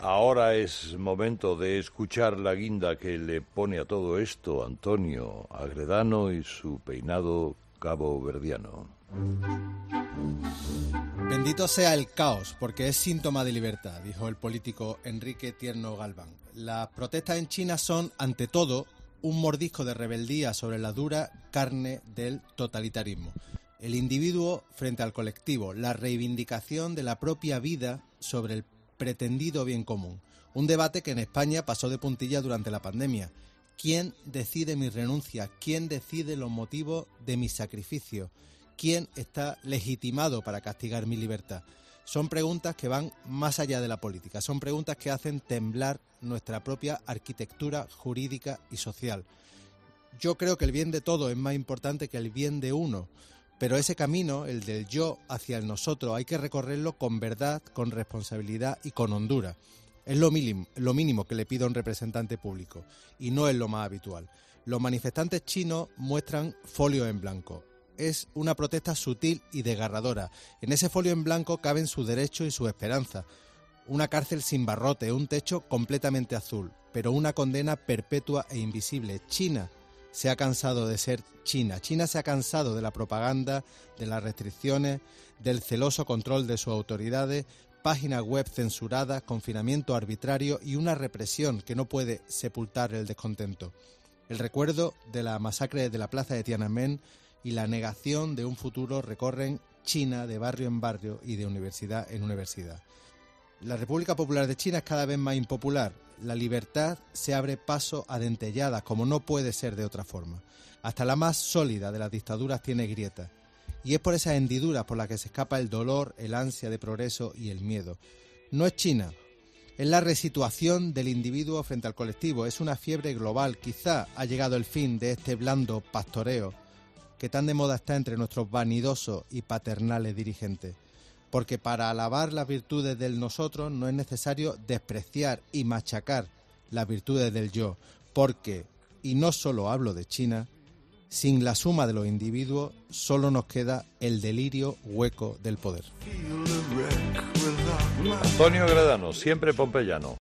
Ahora es momento de escuchar la guinda que le pone a todo esto Antonio Agredano y su peinado caboverdiano. Bendito sea el caos, porque es síntoma de libertad, dijo el político Enrique Tierno Galván. Las protestas en China son, ante todo, un mordisco de rebeldía sobre la dura carne del totalitarismo. El individuo frente al colectivo, la reivindicación de la propia vida sobre el pretendido bien común. Un debate que en España pasó de puntilla durante la pandemia. ¿Quién decide mi renuncia? ¿Quién decide los motivos de mi sacrificio? ¿Quién está legitimado para castigar mi libertad? Son preguntas que van más allá de la política. Son preguntas que hacen temblar nuestra propia arquitectura jurídica y social. Yo creo que el bien de todos es más importante que el bien de uno. Pero ese camino, el del yo hacia el nosotros, hay que recorrerlo con verdad, con responsabilidad y con hondura. Es lo mínimo que le pido a un representante público, y no es lo más habitual. Los manifestantes chinos muestran folio en blanco. Es una protesta sutil y desgarradora. En ese folio en blanco caben sus derechos y sus esperanzas. Una cárcel sin barrote, un techo completamente azul, pero una condena perpetua e invisible. China se ha cansado de ser China. China se ha cansado de la propaganda, de las restricciones, del celoso control de sus autoridades, páginas web censuradas, confinamiento arbitrario y una represión que no puede sepultar el descontento. El recuerdo de la masacre de la plaza de Tiananmen y la negación de un futuro recorren China de barrio en barrio y de universidad en universidad. La República Popular de China es cada vez más impopular. La libertad se abre paso a dentelladas, como no puede ser de otra forma. Hasta la más sólida de las dictaduras tiene grietas. Y es por esas hendiduras por las que se escapa el dolor, el ansia de progreso y el miedo. No es China, es la resituación del individuo frente al colectivo. Es una fiebre global. Quizá ha llegado el fin de este blando pastoreo que tan de moda está entre nuestros vanidosos y paternales dirigentes. Porque para alabar las virtudes del nosotros no es necesario despreciar y machacar las virtudes del yo, porque, y no solo hablo de China, sin la suma de los individuos solo nos queda el delirio hueco del poder. Antonio Agredano, siempre pompeyano.